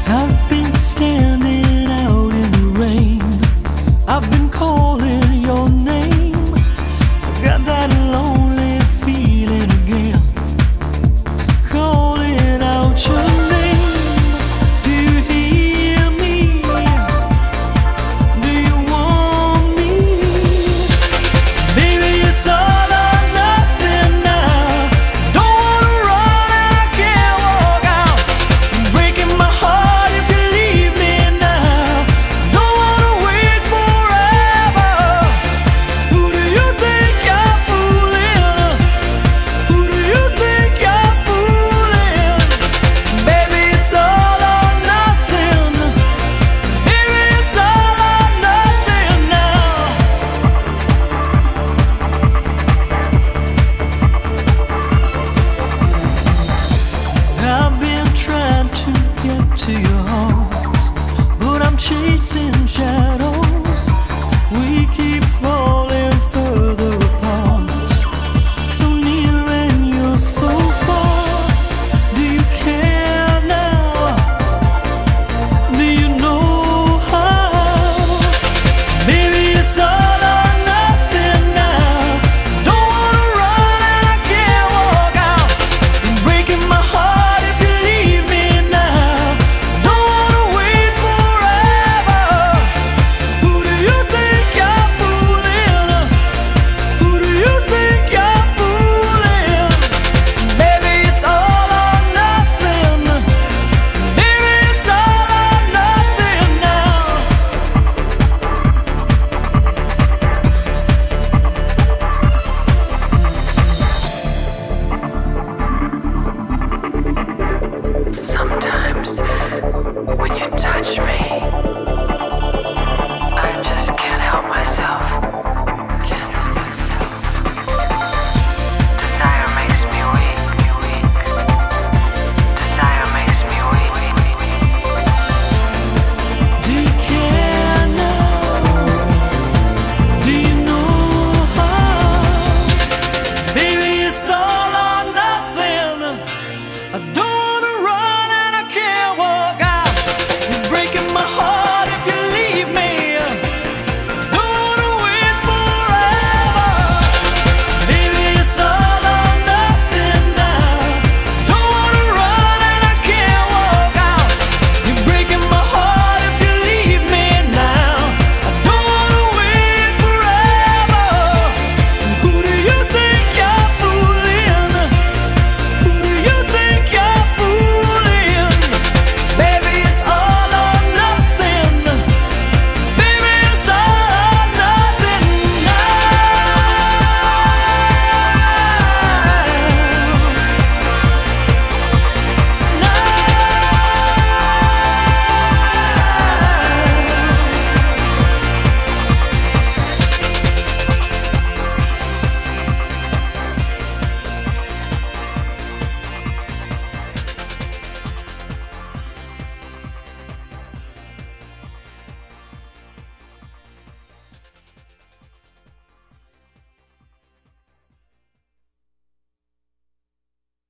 I've been standing out in the rain. I've been calling your name. Got that lonely feeling again, calling out your name. Do you hear me? Do you want me? Baby, it's all or nothing now. Don't wanna run and I can't walk out. You're breaking my heart if you leave me now. Don't wanna wait forever. Who do you think you're fooling? Who do you think you're fooling? Baby, it's all or nothing. Baby, it's all or nothing now. I've been trying to get to your heart, but I'm chasing shadows. We keep